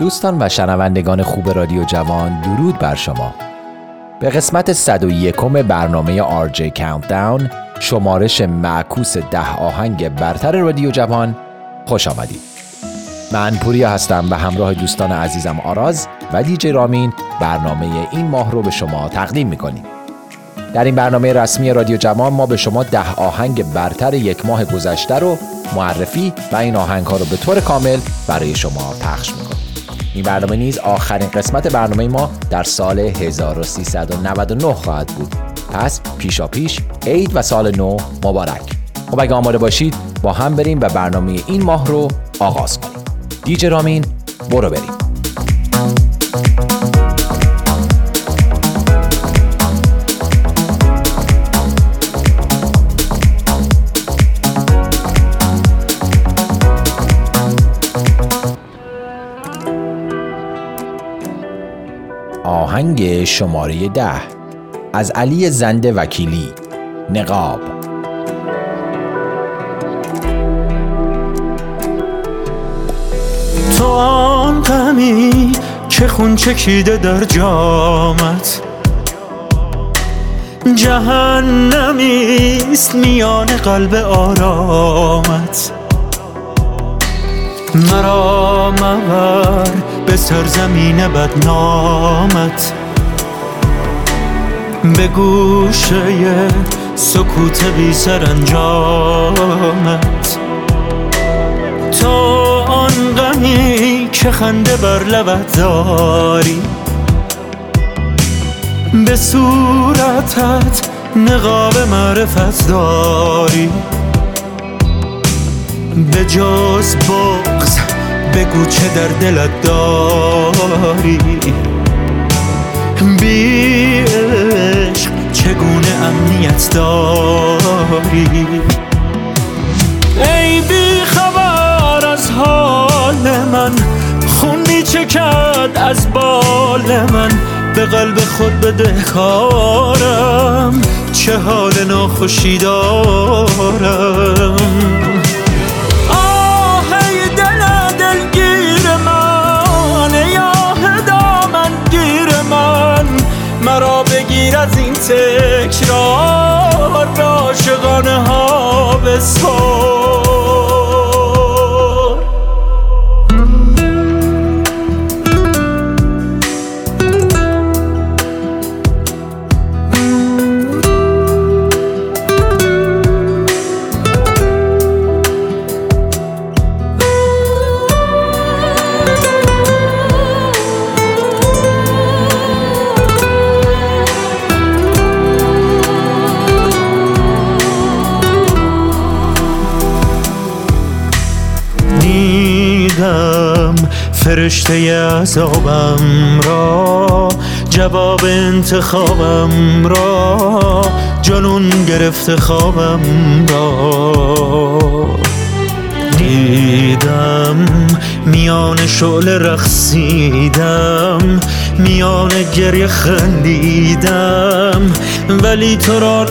دوستان و شنوندگان خوب رادیو جوان، درود بر شما. به قسمت 101 برنامه RJ Countdown، شمارش معکوس 10 آهنگ برتر رادیو جوان، خوش آمدید. من پوریا هستم و همراه دوستان عزیزم آراز و دیجی رامین برنامه این ماه رو به شما تقدیم میکنیم. در این برنامه رسمی رادیو جوان ما به شما 10 آهنگ برتر یک ماه گذشته رو معرفی و این آهنگ ها رو به طور کامل برای شما پخش میکنیم. این برنامه نیز آخرین قسمت برنامه ما در سال 1399 خواهد بود. پس پیشا پیش عید و سال نو مبارک. خب اگه آماده باشید با هم بریم و برنامه این ماه رو آغاز کنیم. دیجی رامین برو بریم. آهنگ شماره 10 از علی زنده وکیلی، نقاب. تو آن غمی که خون چکیده در جامت، جهنمیست میان قلب آرامت. مرا مبر به سرزمین بدنامت، به گوشه سکوت بی سرانجامت. تو آن غمی که خنده بر لبت داری، به صورتت نقاب معرفت داری. به جز بغض بگو چه در دلت داری، بی عشق چگونه امنیت داری. ای بی خبر از حال من، خون می چکد از بال من. به قلب خود بدهکارم، چه حال ناخوشی دارم. مرا بگیر از این تکرار، به عاشقانه ها بسپار. فرشته عذابم را، جواب انتخابم را، جنون گرفته خوابم را. دیدم میان شعله رقصیدم، میان گریه خندیدم، ولی تو را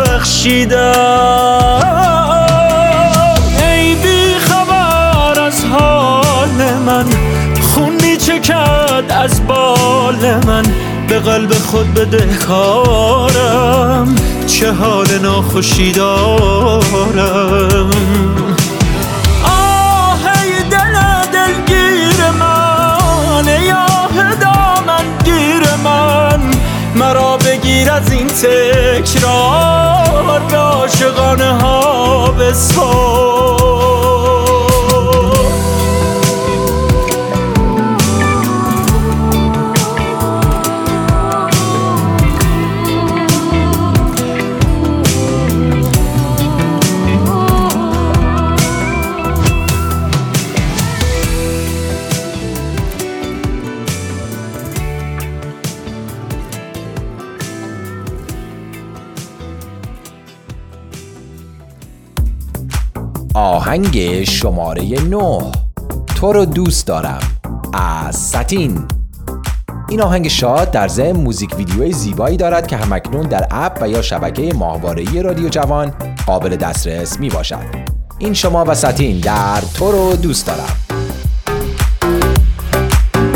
نبخشیدم. ای بی خبر از حال من، خون می چکد از بال من. به قلب خود بدهکارم، چه حال ناخوشی دارم. آه ای دل دلگیر من، ای آه دامن گیر من. مرا بگیر از این تکرار، به عاشقانه ها بسپار. آهنگ شماره 9 تو رو دوست دارم از ساتین. این آهنگ شاد در ضمن موزیک ویدیوی زیبایی دارد که همکنون در اپ و یا شبکه ماهواره‌ای رادیو جوان قابل دسترس می باشد. این شما و ساتین در تو رو دوست دارم.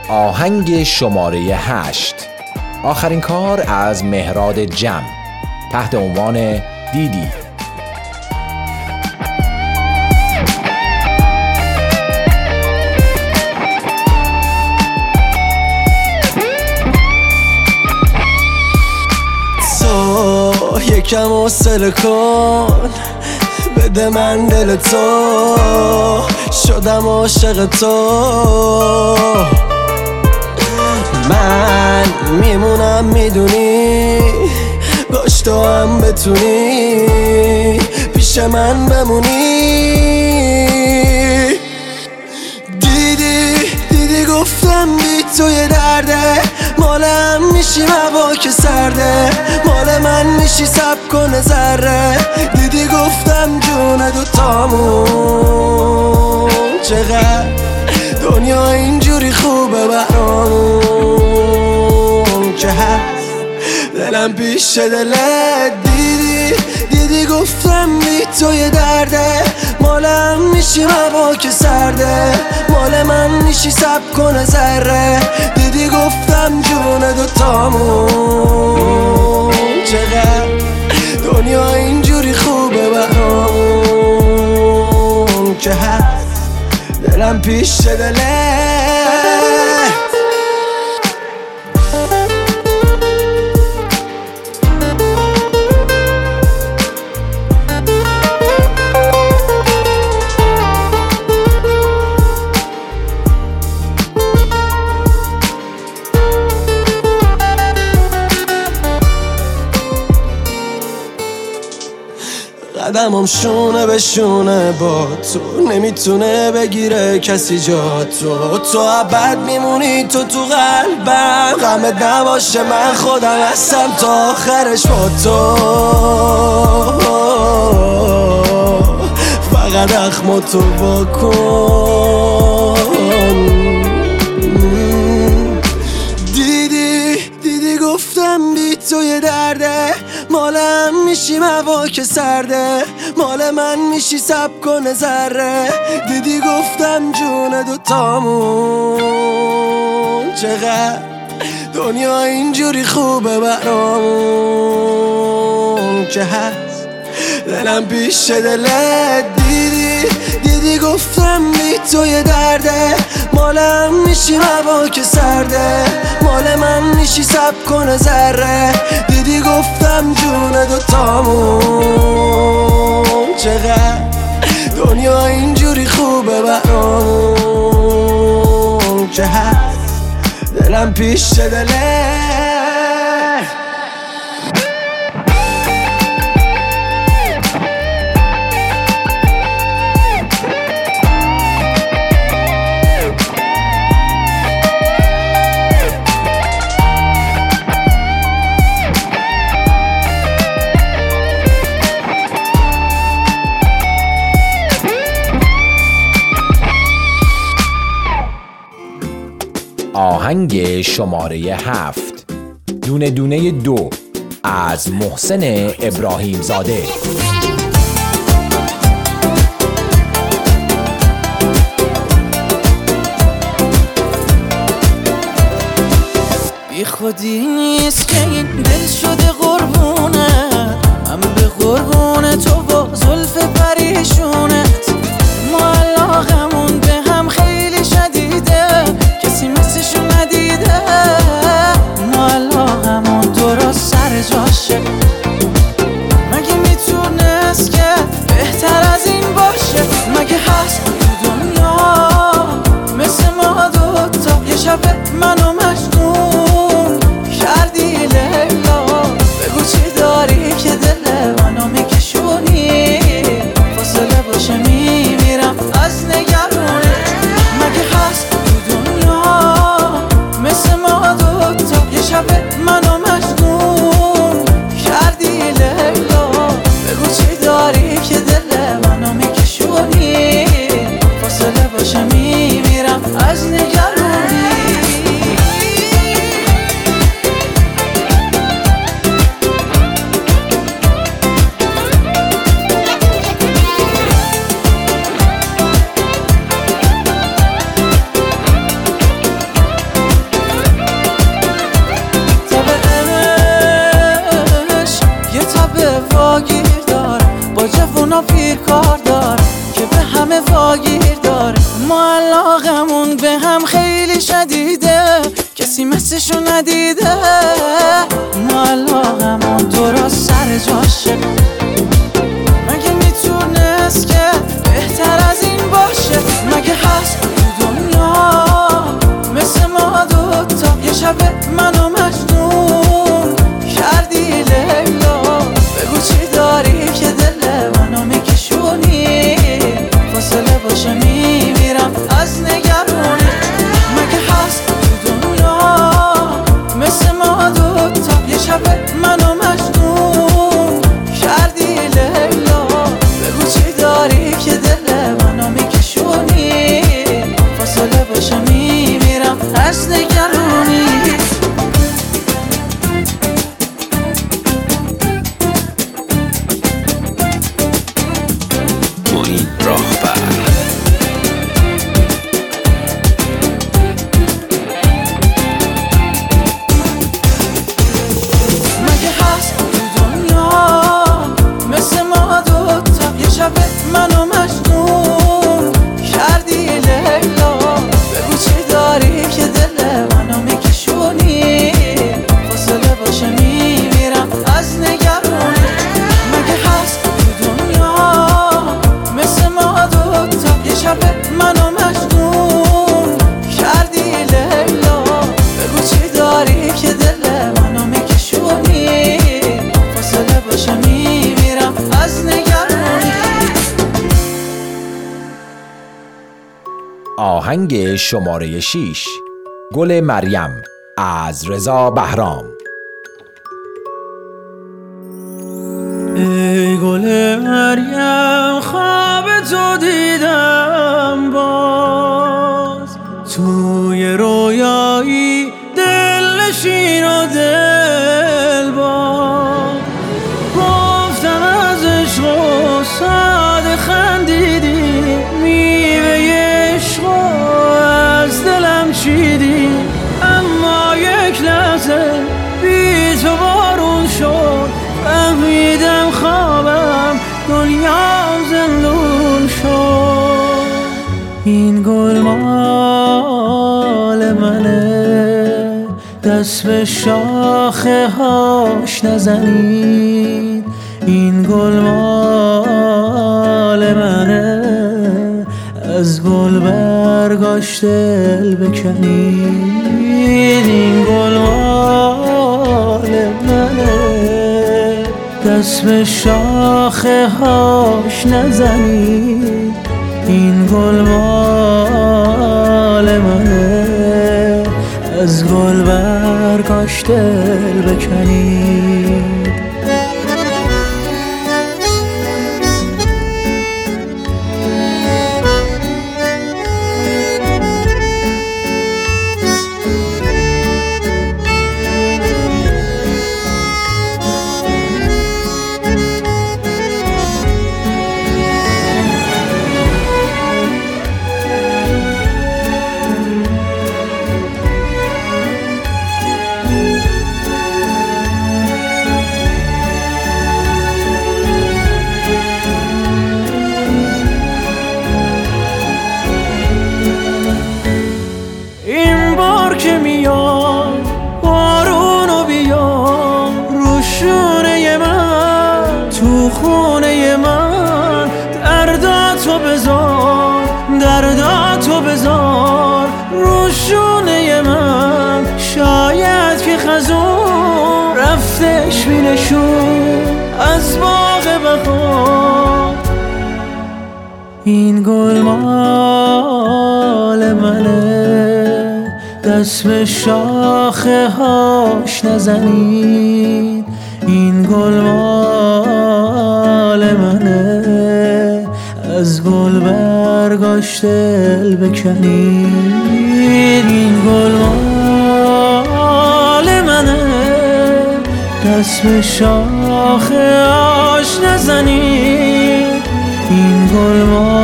آهنگ شماره 8، آخرین کار از مهراد جم تحت عنوان دیدی. تو یکم حوصله کن، بده من دل تو، شدم عاشق تو. من میمونم میدونی، باش تو هم بتونی پیش من بمونی. دیدی گفتم بی تو یه درده، مال هم میشی هوا که سرده، مال من میشی سب کنه ذره. دیدی گفتم جون دوتامون چقدر دنیا اینجوری خوبه برامون که هست دلم پیش دلت. دیدی گفتم بی تو یه درده، مالم میشی هوا که سرده، مال من میشی سب کنه ذره. دیدی گفتم جون دوتامون چقدر دنیا اینجوری خوبه برامون که هست دلم پیش دلت. قدمم شونه به شونه با تو، نمیتونه بگیره کسی جا تو ابد میمونی تو قلبم. غمت نباشه من خودم هستم تا آخرش با تو، فقط اخم تو واکن. دیدی گفتم بی تو یه درده، مالم میشیم هوا که سرده، مال من میشی سب کنه ذره. دیدی گفتم جون دوتامون چقدر دنیا اینجوری خوبه برامون که هست دلم پیش دلت. دیدی گفتم بی تو یه درده، مالم میشی هوا که سرده، مال من میشی سب کنه ذره. دیدی گفتم جون دوتامون چقدر دنیا اینجوری خوبه برامون که هست دلم پیش دلت. آهنگ شماره 7، دونه دونه 2 از محسن ابراهیم زاده. بی خودی نیست که این دل شده قربونه، من به قربون تو با زلف پریشونت. ما علاقمون به هم خیلی شدیده، کسی مثلشو ندیده. ما علاقمون درست سر جاشه، مگه میتونست که بهتر از این باشه؟ مگه هست تو دنیا مثل ما دوتا؟ یه شب منو مجنون کردی جوون و پیر کار داره که به همه واگیر داره. ما علاقمون به هم خیلی شدیده، کسی مثلشو ندیده. ما علاقمون درست سر جاشه، مگه میتونست که بهتر از این باشه؟ مگه هست تو دنیا مثل ما دوتا؟ یه شب منو مجنون کردی لیلا، بگو چی داری که دل منو میکشونی؟ فاصله باشه میمیرم از نگرونی. مگه هست تو دنیا مثل ما دوتا؟ یه شب منو مجنون کردی لیلا، بگو چی داری که دل منو میکشونی؟ فاصله باشه میمیرم از نگرونی. معین راهبر. مگه هست تو دنیا مثل ما دوتا؟ یه شب منو مجنون کردی لیلا، بگو چی داری که دل منو میکشونی؟ فاصله باشه میمیرم از نگرونی. مگه هست تو دنیا مثل ما دوتا؟ یه شب منو مجنون کردی لیلا، بگو چی داری که دل منو میکشونی؟ فاصله باشه میمیرم از نگرونی. آهنگ شماره 6 گل مریم از رضا بهرام. ای گل مریم خواب تو دیدم باز، توی رویایی دلنشین و دل باز. گفتم از عشق و ساده خندیدی، میوه عشق و از دلم چیدی. اما یک لحظه بی تو بارون شد، فهمیدم خوابم دنیام زندون شد. این گل مال منه، دست به شاخه هاش نزنید. این گل مال منه، از گل برگاش دل بکنید. این گل مال منه، دست به شاخه هاش نزنید. این گل مال منه، از گل برگاش دل بکنید. درداتو بذار رو شونه من، شاید که خزون رفتش بینشون از باغ بهار. این گل مال منه، دست به شاخه هاش نزنید. این گل مال منه، از گل برگاش دل بکنید. این گل مال منه، دست به شاخه هاش نزنید. این گل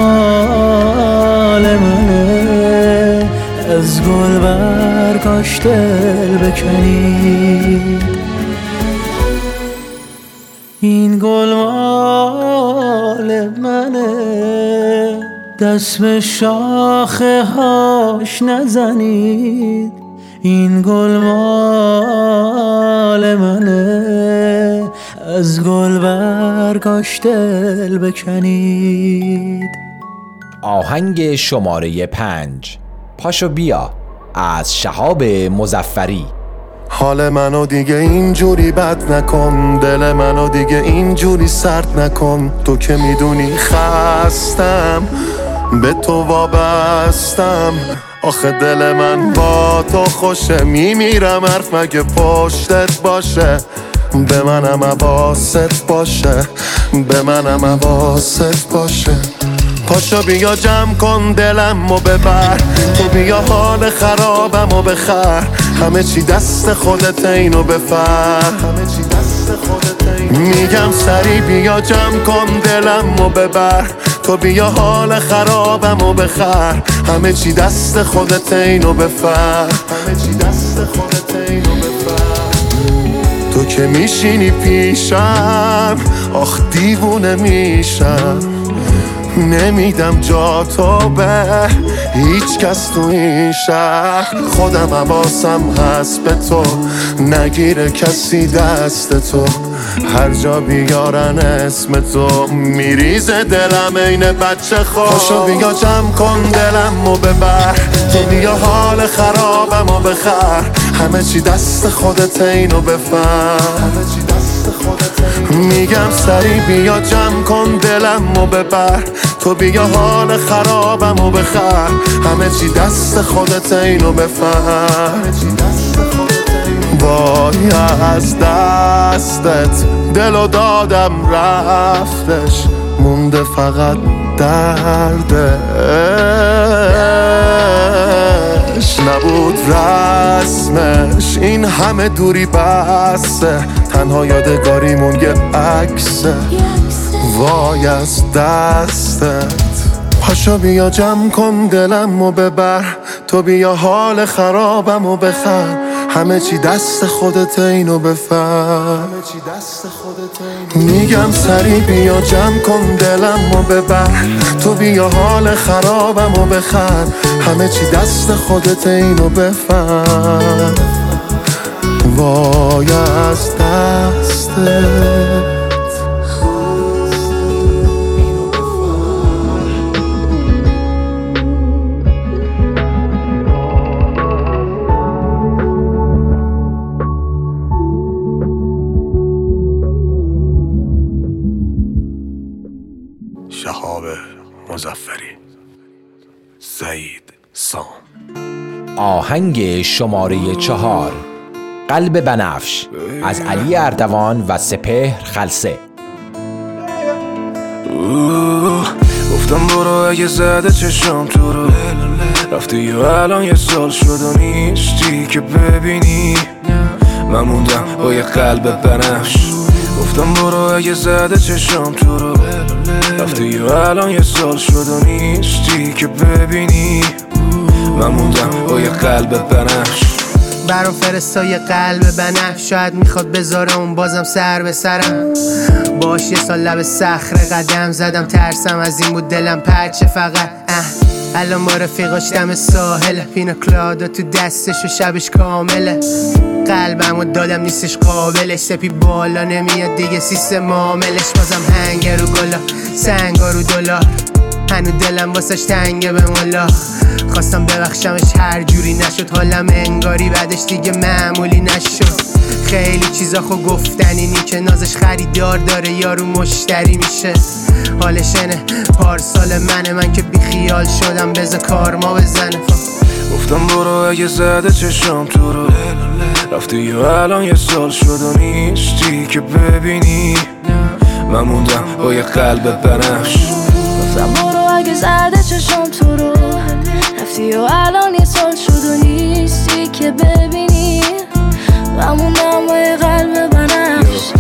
مال منه، از گل برگاش دل بکنید. این گل مال مال منه. دست به شاخه هاش نزنید، این گل مال منه. از گل برگاش دل بکنید. آهنگ شماره 5 پاشو بیا از شهاب مظفری. حال منو دیگه اینجوری بد نکن، دل منو دیگه اینجوری سرد نکن. تو که میدونی خستم، به تو وابستم. آخه دل من با تو خوشه، میمیرم حرف مگه پشتت باشه. به منم حواست باشه، به منم حواست باشه. پاشو بیا جمع کن دلم و ببر، تو بیا حال خرابم و بخر. همه چی دست خودت، اینو بفر. میگم سری بیا جمع کن دلم و ببر، تو بیا حال خرابم و بخر. همه چی دست خودت، اینو بفر. تو که میشینی پیشم، آخ دیوونه میشم. نمیدم جا تو به هیچ کس تو این شهر. خودم حواسم هست به تو، نگیره کسی دست تو. هر جا بیارن اسم تو، میریزه دلم این بچه خواه. پاشو بیا جمع کن دلم و ببر، تو بیا حال خرابم و بخر. همه چی دست خودت، اینو بفهم. میگم سری بیا جمع کن دلم و ببر، تو بیا حال خرابم و بخر. همه چی دست خودت، اینو بفهم. وای از دستت دلو دادم رفتش، مونده فقط دردش. نبود رسمش این همه دوری بسته، تنها یادگاریمون یه عکسه. وای از دستت. پاشو بیا جمع کن دلم و ببر، تو بیا حال خرابم و بخر. همه چی دست خودت، اینو بفهم. میگم سری بیا جمع کن دلم و ببر، تو بیا حال خرابم و بخر. همه چی دست خودت، اینو بفهم. وای از دستت. شهاب مظفری، سعید سام. آهنگ شماره 4 قلب بنفش از علی اردوان و سپهر خلسه. گفتم برو اگه زده چشم تو رو، رفتی و الان یه سال شد و نیستی که ببینی. من موندم با یه قلب بنفش. گفتم برو اگه زده چشم تو رو، رفتی و الان یه سال شد و نیستی که ببینی. من موندم با یه قلب بنفش. برام فرستای قلب بنفش، شاید میخواد بذاره اون بازم سر به سرم. باش یه سال لب صخره قدم زدم، ترسم از این بود دلم پرچه فقط. الان با رفیقاش دم ساحل، پینا کلادا تو دستش و شبش کامله. قلبمو دادم نیستش قابلش، سپی بالا نمیاد دیگه سیستم معاملش. بازم هنگ رو گلا، سنگا رو دلار، هنو دلم واسش تنگه به مولا. خواستم ببخشمش هر جوری نشد، حالم انگاری بعدش دیگه معمولی نشد. خیلی چیزا خو گفتنی نی که نازش خریدار داره یارو مشتری میشه. حالش اینه پارسال من که بی خیال شدم، بذار کار ما بزنه. گفتم برو اگه زده چشم تو رو، رفتی و الان یه سال شد و نیستی که ببینی. من موندم با یه قلب بنفش. گفتم برو اگه زده چشم تو رو، رفتی و الان یه سال شد و نیستی که ببینی. من موندم با یه قلب بنفش.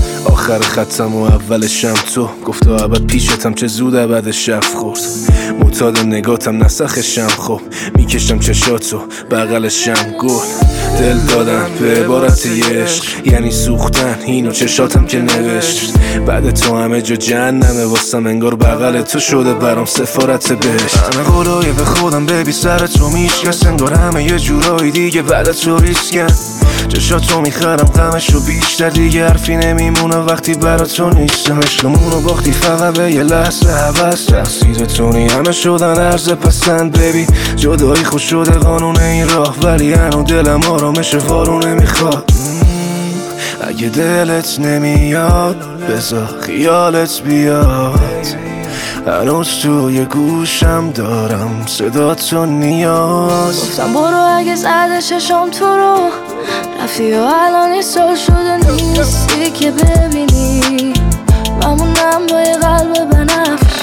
آخر خطم و اولشم تو گفت ابد پیشتم چه زود ابد شب خورد معتاد نگاتم نسخشم خب میکشم چشاتو بغلشم گل دل دادن به عبارت عشق یعنی سوختن اینو چشاتم که نوشت بعد تو همه جا جهنمه واسم انگار بغل تو شده برام سفارت بهشت همه قولای به خودم ببی سر تو میشکست انگار همه یه جورایی دیگه بعد تو ریسکن چشاتو میخرم غمشو بیشتر دیگه حرفی نمیمونه وقتی برا تو نیستم عشقمونو باختی فقط به یه لحظه حوض تقصیر تونی همه شدن عرض پسند ببی جدایی خوش شده قانون این راه ولی هنو دلم آرامش وارونه میخواد اگه دلت نمیاد بذار خیالت بیاد هنوز توی گوشم دارم صدا تو نیاز گفتم برو اگه زده چشم تو رو رفتی و الان یه سال شده نیستی که ببینی ممونم با یه قلب بنفش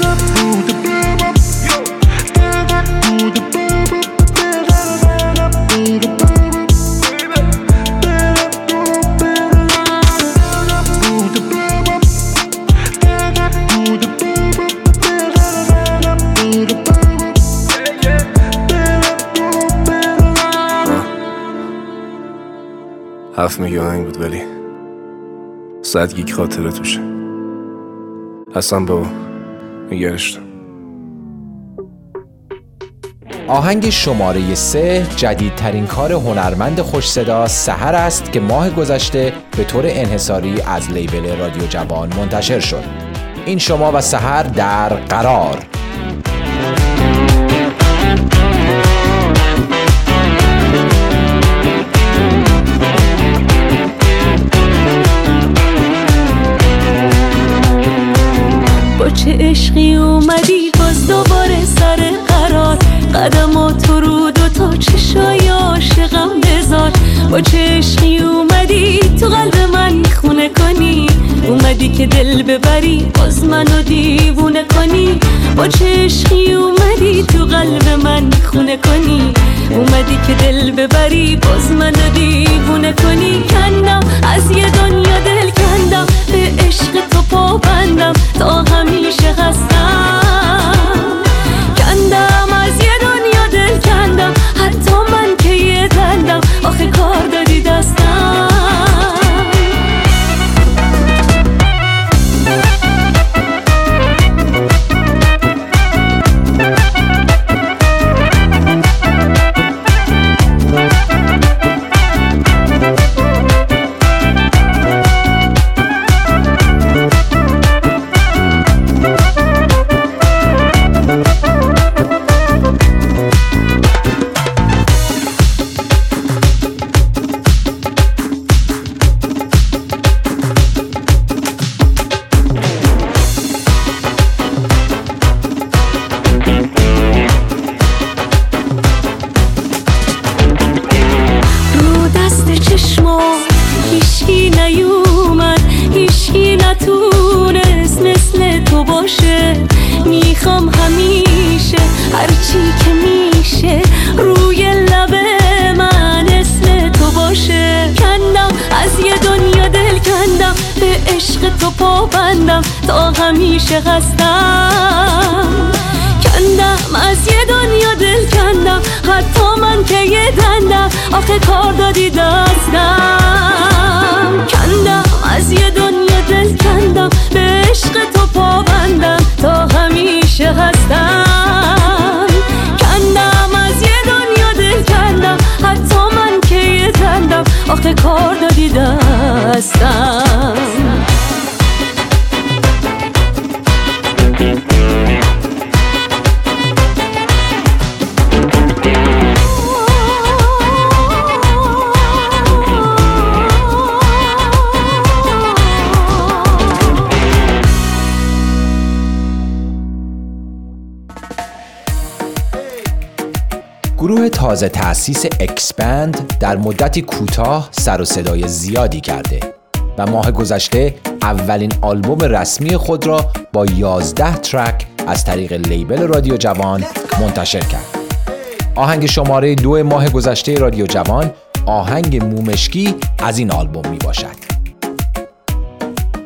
هفت میگه آهنگ بود ولی 100 گیگ خاطره توشه حسن بابا میگرشتم. آهنگ شماره 3 جدیدترین کار هنرمند خوش صدا سحر است که ماه گذشته به طور انحصاری از لیبل رادیو جوان منتشر شد. این شما و سحر در قرار. با چه عشقی اومدی باز دوباره سر قرار قدماتو رو دوتا چشای عاشقم بذار با چه عشقی اومدی تو قلب من خونه کنی اومدی که دل ببری باز منو دیوونه کنی با چه عشقی اومدی تو قلب من خونه کنی اومدی که دل ببری باز منو دیوونه کنی کندم از یه دنیا دل کندم به عشق تو پابندم تا همیشه هستم کندم از یه دنیا دل کندم حتی من که یه دندم آخه کار دادی دستم هیچکی نیومد هیچکی نتونست مثل تو باشه میخوام همیشه هرچی که میشه روی لب من اسم تو باشه کندم از یه دنیا دل کندم به عشق تو پابندم تا همیشه هستم کندم از یه دنیا دل کندم حتی من که یه دندم آخه کار دادی دستم کندم از یه دنیا دل کندم به عشق تو پابندم تا همیشه هستم کندم از یه دنیا دل کندم حتی من که یه دندم آخه کار دادی دستم گروه تازه تأسیس اکسپند در مدتی کوتاه سر و صدای زیادی کرده و ماه گذشته اولین آلبوم رسمی خود را با 11 ترک از طریق لیبل رادیو جوان منتشر کرد. آهنگ شماره 2 ماه گذشته رادیو جوان آهنگ مومشکی از این آلبوم می باشد.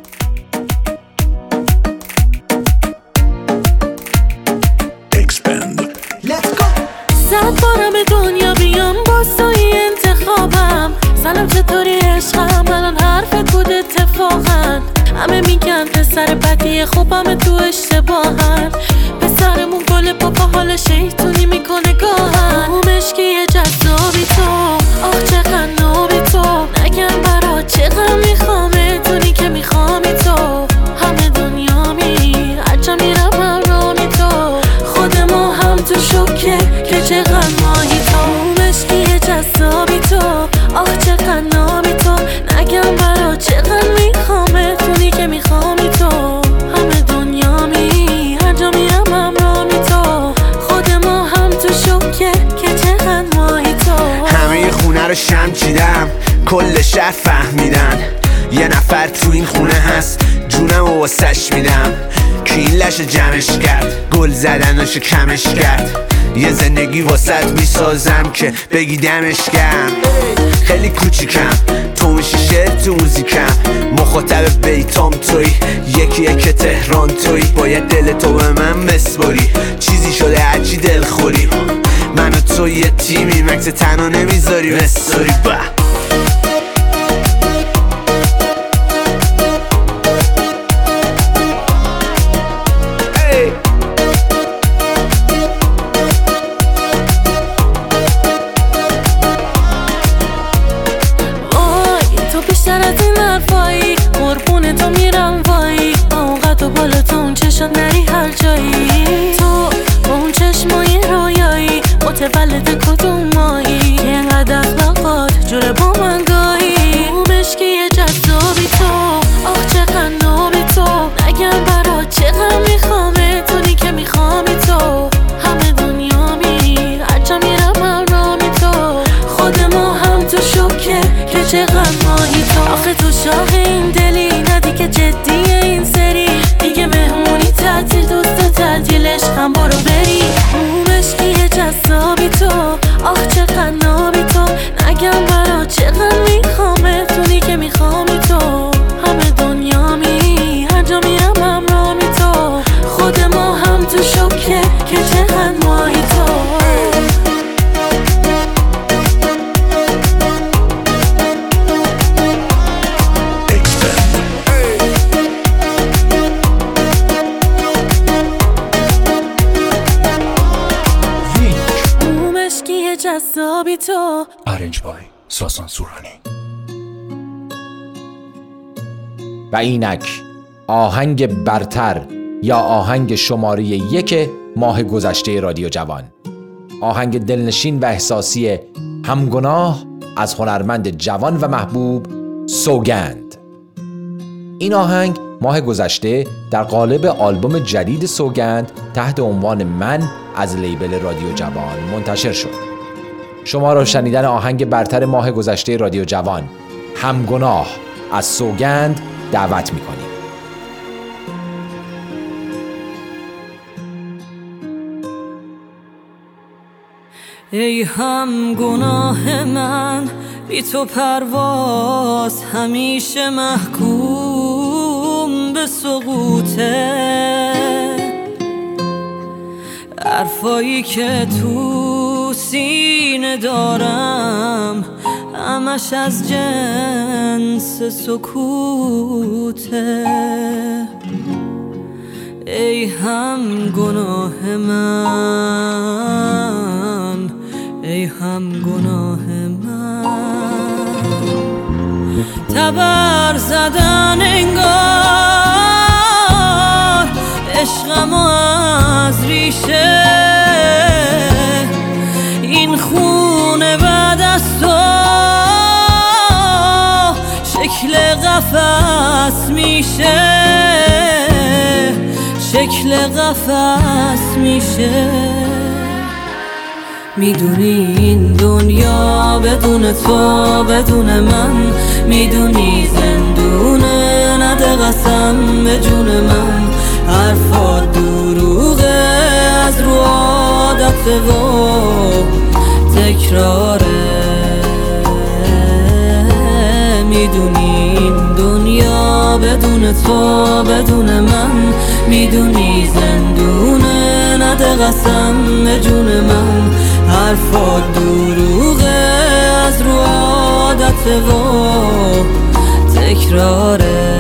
دنیا بیام با سایی انتخابم. سلام چطوری عشقم، الان حرفت بود اتفاقا. همه میگن پسر بدیه، خب همه تو اشتباهن. پسرمون گل پاپا حال شیطونی میکنه گاهن. مشکی جذابی تو، آخ چقدر نابی تو. نگم برات چقدر میخوامه، دونی که میخوامی تو. همه دنیا می هرچه میرم همرامی تو. خود ما هم تو شوکه که چقدر ماهی تو. مشکی جذابی تو، آخ چقدر نابی تو. نگم برات چقدر میخوامه، دونی که میخوامی تو. همه دنیا می هرجا میرم همرامی تو. خود ما هم تو شوکه که چقدر ماهی تو. همه خونه رو شم چیدم، کل شهر فهمیدن یه نفر تو این خونه هست، جونم و واسش میدم. که این لش جمعش کرد، گل زدناشو کمش کرد. یه زندگی واسط میسازم که بگی دمش گرم. خیلی کوچیکم، تو میشی شعر تو موزیکم. مخاطب بیتام توی، یکیه که تهران توی. باید دل تو به من بسپاری، چیزی شده هرچی دل خوری. من و تو یه تیمی، مکس تنها نمیذاری بستاری. بیشتر از این حرفایی، قربون تو میرم وایی. با اون قد و بالا تو اون چشم نری هر جایی. تو با اون چشمای رویایی، متولد کدوم مایی. اینقدر اخلاقات جوره با من گاهی. مشکی جذابی تو، آخ چقدر نابی تو. نگم برات چقدر میخوامه، دونی که میخوامی تو. همه دنیا می هرجا میرم همرامی تو. خود ما هم تو شوکه که چقدر ماهی تو. آخه تو شاق این دلی، ندی که جدیه این سری. دیگه مهمونی تعطیل، دوست تعطیل عشقم برو بری. مشکی جذابی تو، آخ چقدر نابی تو. نگم برات چقدر میخوامه، دونی که میخوامی تو. همه دنیا می هرجا میرم همرامی تو. خود ما هم تو شوکه که چقدر ماهی تو. جذابی تو. آرنج بای ساسان سورانی. و اینک آهنگ برتر یا آهنگ شماره 1 ماه گذشته رادیو جوان، آهنگ دلنشین و احساسی همگناه از هنرمند جوان و محبوب سوگند. این آهنگ ماه گذشته در قالب آلبوم جدید سوگند تحت عنوان من از لیبل رادیو جوان منتشر شد. شما را شنیدن آهنگ برتر ماه گذشته رادیو جوان همگناه از سوگند دعوت می‌کنیم. ای همگناه من، بی تو پرواز همیشه محکوم به سقوطه. حرفایی که تو سینه دارم همش از جنس سکوته. ای همگناه من، ای همگناه من. تبر زدن انگار عشقمو از ریشه. این خونه بعد از تو شکل قفس میشه، شکل قفس میشه. میدونی این دنیا بدون تو بدون من، میدونی زندونه، نده قسم به جون من. حرفات دروغه از رو عادت و تکراره. میدونی این دنیا بدون تو بدون من، میدونی زندونه، نده قسم به جون من. حرفات دروغه از رو عادت و تکراره.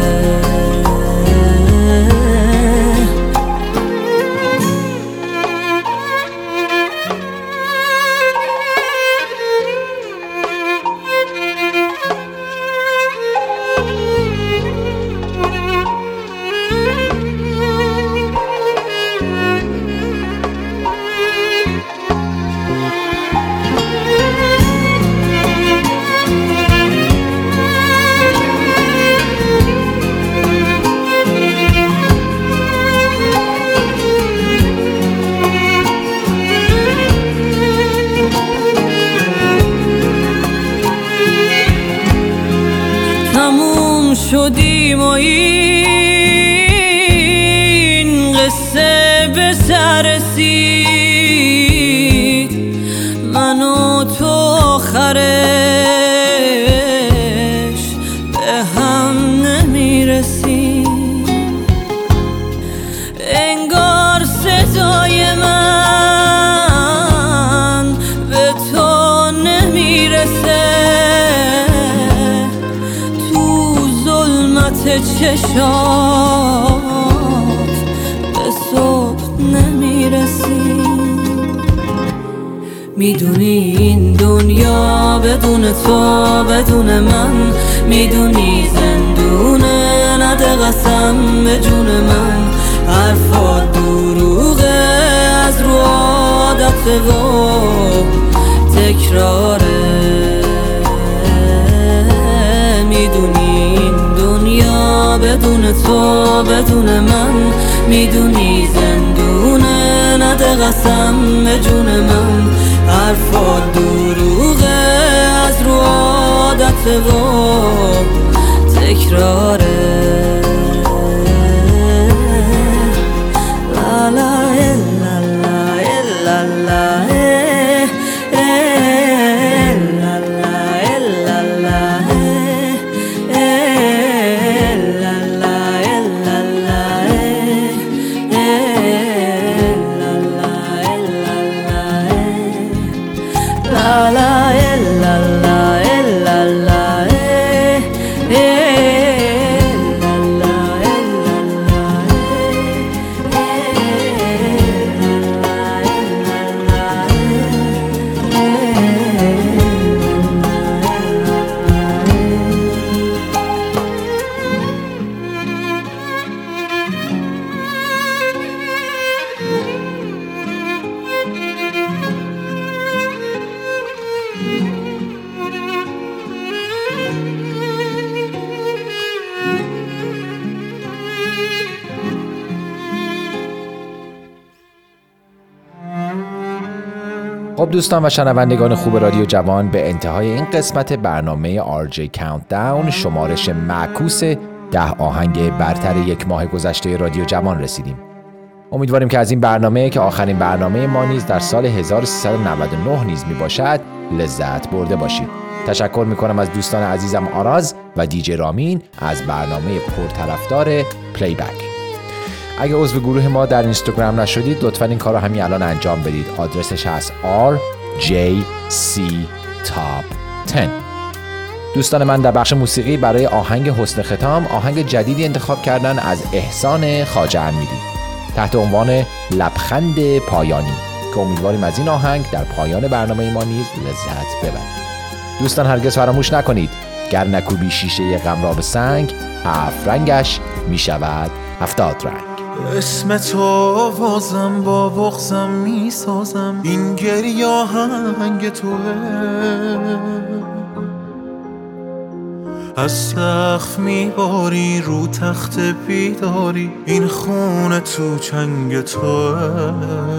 تموم شدیم و این قصه به سر رسید، من و تو آخرش به هم نمیرسیم. انگار صدای من به تو نمیرسه، چشات به صبح نمیرسی. میدونی این دنیا بدون تو بدون من، میدونی زندونه نده قسم به جون من. حرفات دروغه از رو عادت و تکراره. میدونی دنیا بدون تو بدون من، میدونی زندونه نده قسم به جون من. حرفات دروغه از رو عادت و تکراره. لا لا لا لا لا خب دوستان و شنوندگان خوب رادیو جوان، به انتهای این قسمت برنامه RJ Countdown، شمارش معکوس 10 آهنگ برتر یک ماه گذشته رادیو جوان رسیدیم. امیدواریم که از این برنامه که آخرین برنامه ما نیز در سال 1399 نیز می باشد لذت برده باشید. تشکر می کنم از دوستان عزیزم آراز و دیجی رامین از برنامه پرطرفدار پلی بک. اگه عضو گروه ما در اینستاگرام نشدید لطفاً این کار رو همین الان انجام بدید. آدرسش هست RJC Top 10. دوستان من در بخش موسیقی برای آهنگ حسن ختام آهنگ جدیدی انتخاب کردن از احسان خواجه امیری تحت عنوان لبخند پایانی که امیدواریم از این آهنگ در پایان برنامه ما نیز لذت ببرید. دوستان هرگز فراموش نکنید گر نکوبی شیشه غم را به سنگ، 7 رنگش می شود 70 رنگ. اسم تو آوازم با بغضم می سازم، این گریه آهنگ توه. از سقف می باری رو تخت بیداری، این خونه تو چنگ توه.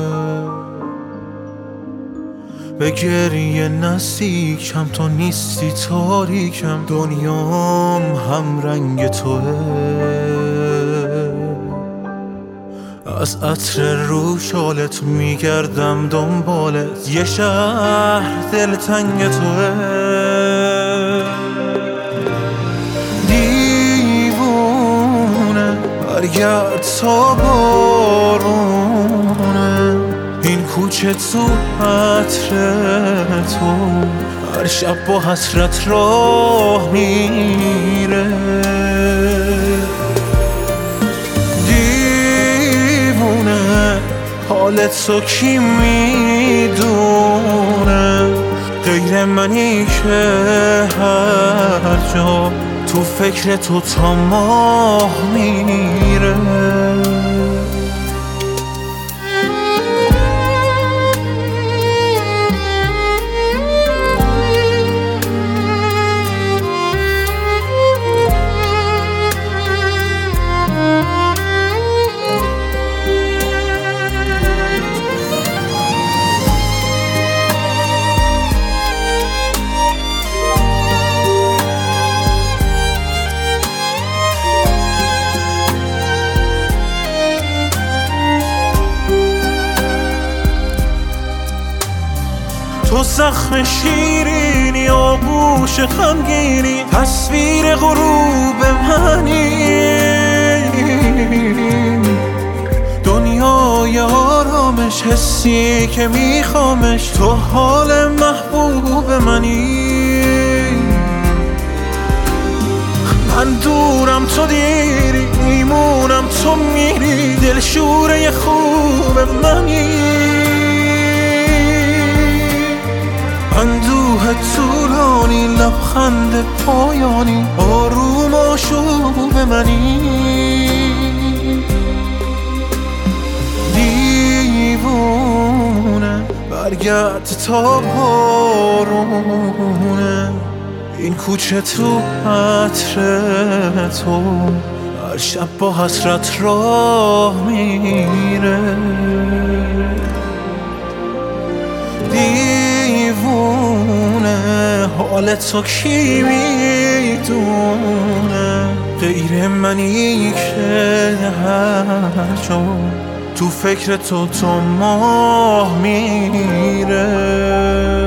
به گریه نزدیکم تو نیستی تاریکم، دنیام هم رنگ توه. از عطر رو شالت میگردم دنبالت، یه شهر دلتنگ توه. دیوونه برگرد تا بارونه، این کوچه تو عطر تو هر شب با حسرت راه میره. دیوونه حالت تو کی میدونه غیر منی که هر جا تو فکر تو تا ماه میره. تو زخم شیرینی آغوش غمگینی تصویر غروب منی. دنیای آرامش حسی که میخوامش تو حال محبوب منی. من دورم تو دیری میمونم تو میری دلشوره خوب منی. اندوه طولانی لبخند پایانی آروم آشوب منی. دیوونه برگرد تا بارونه این کوچه تو عطر تو هر شب با حسرت راه میره. دیوونه حالت تو کی میدونه غیر منی که هر جا تو فکر تو تا ماه میره.